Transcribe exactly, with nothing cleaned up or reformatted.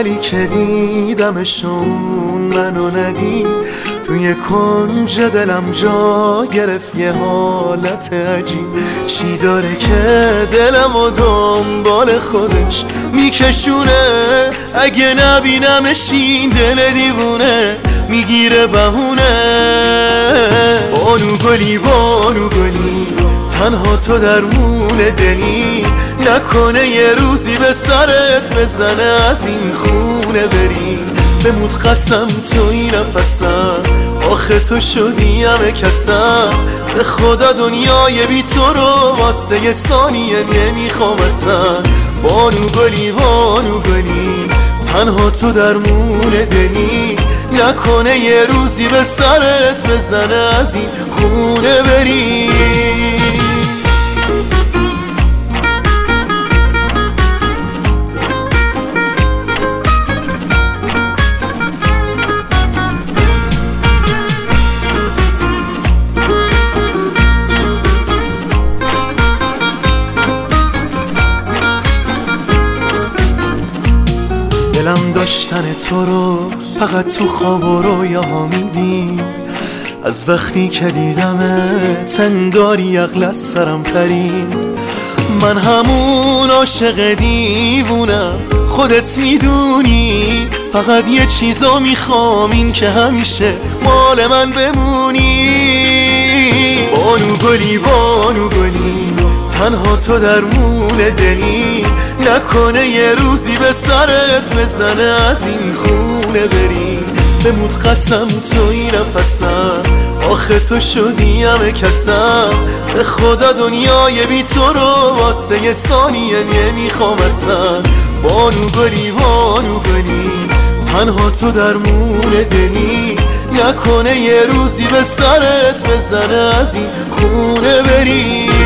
ولی که دیدمشون منو ندید، توی کنج دلم جا گرفت یه حالت عجیب. چی داره که دلم و دنبال خودش میکشونه، اگه نبینمش این دل دیوونه میگیره بهونه. بانو گلی بانو گلی تنها تو درمون دلی، نکنه یه روزی به سرت بزنه از این خونه بری. بمود قسم تو این نفسم، آخه تو شدی همه کسم. به خدا دنیای بی تو رو واسه یه ثانیه نمیخوام اصلا. بانو گلی بانو گلی تنها تو درمون دلی، نکنه یه روزی به سرت بزنه از این خونه بری. دلم داشتن تو رو فقط تو خواب و رویاها میدیم، از وقتی که دیدمت انگاری عقل از سرم پرید. من همون عاشق دیوونم خودت میدونی، فقط یه چیزو میخوام این که همیشه مال من بمونی. بانو گلی بانو گلی تنها تو درمون دلی، نکنه یه روزی به سرت بزنه از این خونه بری. بمود قسم تو این نفسم، آخه تو شدی همه کسم. به خدا دنیای بی تو رو واسه یه ثانیه نمیخوام اصلا. بانو گلی بانو گلی تنها تو درمون دلی، نکنه یه روزی به سرت بزنه از این خونه بری.